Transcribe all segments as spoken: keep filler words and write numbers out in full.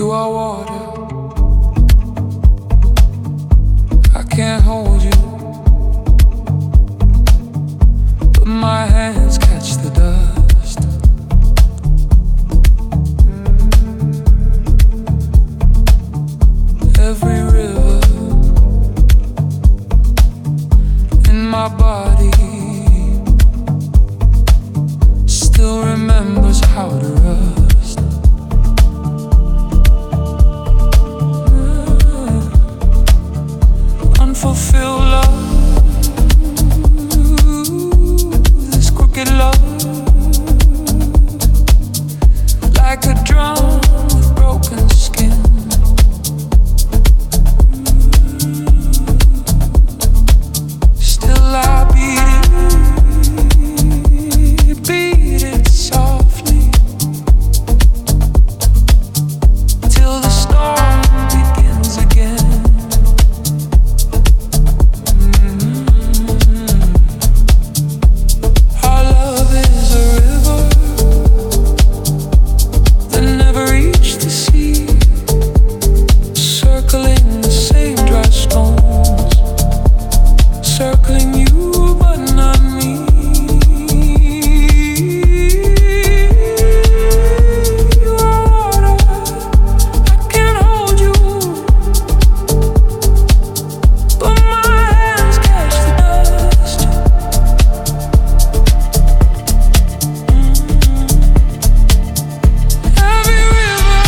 You are water. I can't hold you, but my hands catch the dust. Every river in my body still remembers how to rust. Unfulfilled love, this crooked love, like a drum with broken skin. Still I beat it, beat it softly, till the storm begins again. Circling you, but not me. You are water, I can't hold you, but my hands catch the dust. Mm-hmm. Every river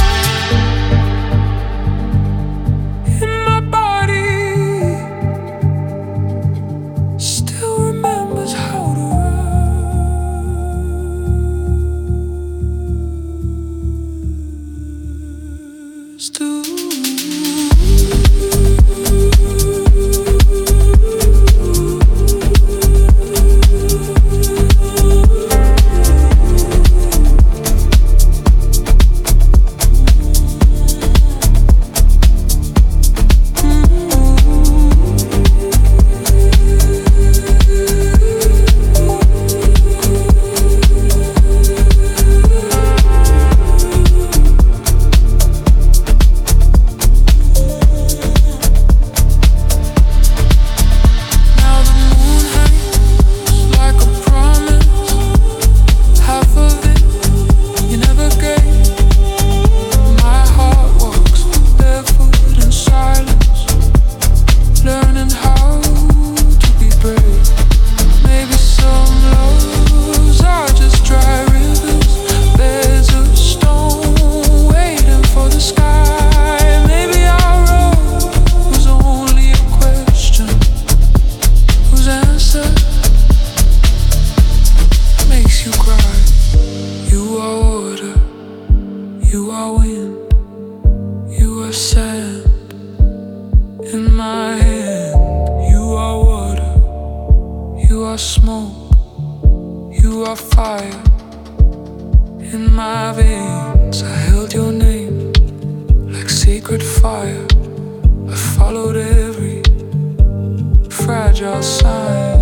in my body still remembers how to rust. Ooh. You are wind, you are sand in my hand. You are water, you are smoke, you are fire in my veins. I held your name like sacred fire. I followed every fragile sign.